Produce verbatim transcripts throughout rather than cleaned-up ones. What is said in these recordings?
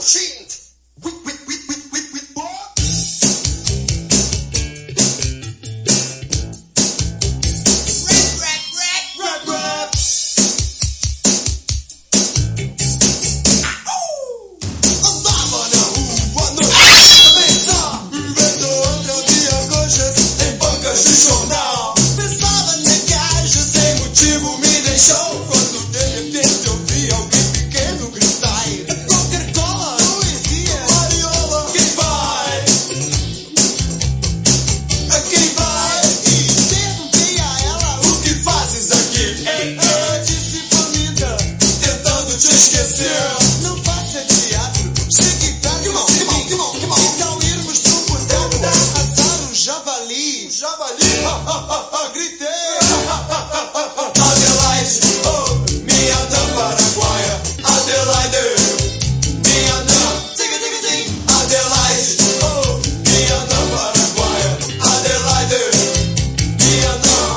shit! Whip, whip, whip, whip, whip, whip, boy! Rap, rap, rap, rap, rap! Au! Andava na rua, no cabeça, vendo outro dia coxas em bancas de jornal. Pensava na caixa, sem motivo me deixou. Quando de repente eu vi alguém pequeno gritar: Coca-Cola, poesia, Mariola, quem vai? Quem vai? E perguntei a ela: o que fazes aqui? Ela disse faminta, tentando te esquecer. Não faça teatro, chegue perto de mim. Então irmos pro boteco, assar um javali. Javali? Gritei. Adelaide, oh, minha dama paraguaia. Adelaide, minha dama. Adelaide, oh, minha dama paraguaia. Adelaide, minha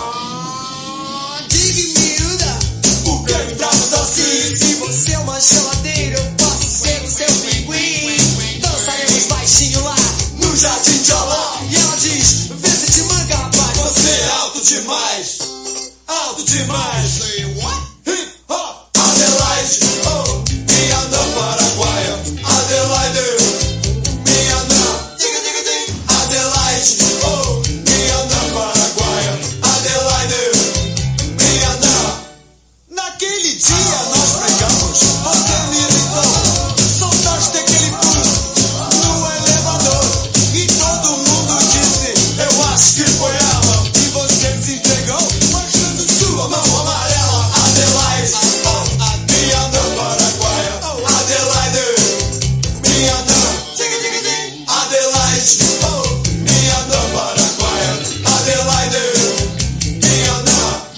dama. Diga miúda, o prêmio pra você assim. Se você é uma geladeira, eu posso ser o seu pinguim. Dançaremos baixinho lá no Jardim de Alá. E ela diz: vê se te manca, rapaz. Você é alto demais. Alto demais. Say what? Hip hop. Adelaide, oh, minha dama paraguaia. Adelaide, minha dama. Diga, diga, diga. Adelaide, oh, minha dama paraguaia. Adelaide, minha dama. Naquele dia nós pregamos, você militou, soltaste aquele pulo no elevador e todo mundo disse: eu acho que foi ela. E você se entregou, mostrando sua mão amarela. Adelaide, oh, minha dama paraguaia. Adelaide, minha dama. Diga, diga, diga. Adelaide, oh, minha dama paraguaia. Adelaide, minha dama.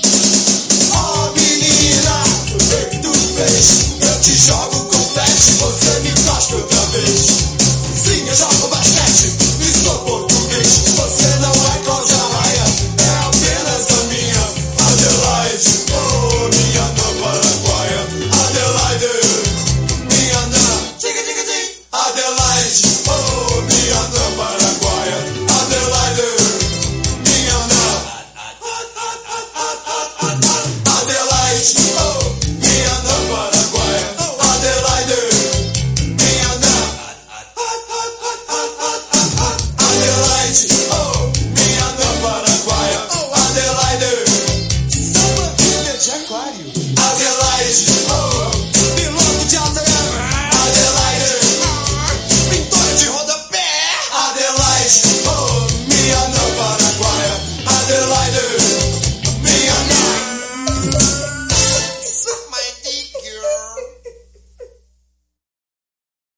Oh, menina, o que tu fez? Eu te jogo confete, você me cospe outra vez. Sim, eu jogo basquete e sou português. Você não é Cláudia Raia, é apenas a minha Adelaide, oh, minha dama paraguaia. Adelaide, minha dama. Diga, diga, diga. Adelaide, oh, minha dama paraguaia. Adelaide, minha dama. Adelaide, oh, minha dama paraguaia. Adelaide, minha dama. Adelaide, oh, minha dama paraguaia. Adelaide, samba filha de aquário. Adelaide, oh, piloto de alta gama. Adelaide, pintora de rodapé. Adelaide, oh, minha dama paraguaia. Adelaide,